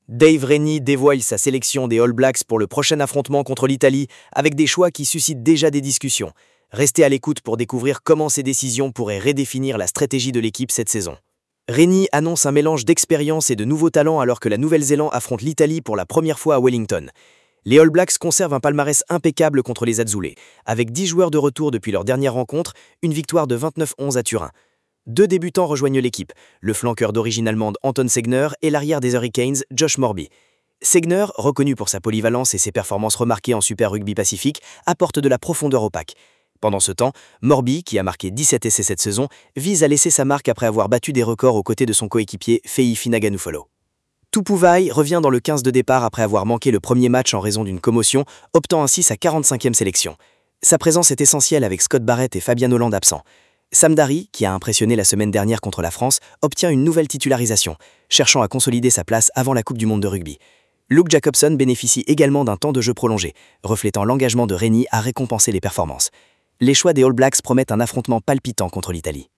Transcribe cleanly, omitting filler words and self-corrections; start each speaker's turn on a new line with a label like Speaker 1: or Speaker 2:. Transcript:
Speaker 1: Dave Rennie dévoile sa sélection des All Blacks pour le prochain affrontement contre l'Italie avec des choix qui suscitent déjà des discussions. Restez à l'écoute pour découvrir comment ces décisions pourraient redéfinir la stratégie de l'équipe cette saison. Rennie annonce un mélange d'expérience et de nouveaux talents alors que la Nouvelle-Zélande affronte l'Italie pour la première fois à Wellington. Les All Blacks conservent un palmarès impeccable contre les Azzurri, avec 10 joueurs de retour depuis leur dernière rencontre, une victoire de 29-11 à Turin. Deux débutants rejoignent l'équipe, le flanqueur d'origine allemande Anton Segner et l'arrière des Hurricanes, Josh Morby. Segner, reconnu pour sa polyvalence et ses performances remarquées en Super Rugby Pacifique, apporte de la profondeur au pack. Pendant ce temps, Morby, qui a marqué 17 essais cette saison, vise à laisser sa marque après avoir battu des records aux côtés de son coéquipier Fei Finaganufolo. Tupuvai revient dans le 15 de départ après avoir manqué le premier match en raison d'une commotion, optant ainsi sa 45e sélection. Sa présence est essentielle avec Scott Barrett et Fabien Holland absents. Sam Darry, qui a impressionné la semaine dernière contre la France, obtient une nouvelle titularisation, cherchant à consolider sa place avant la Coupe du Monde de rugby. Luke Jacobson bénéficie également d'un temps de jeu prolongé, reflétant l'engagement de Rennie à récompenser les performances. Les choix des All Blacks promettent un affrontement palpitant contre l'Italie.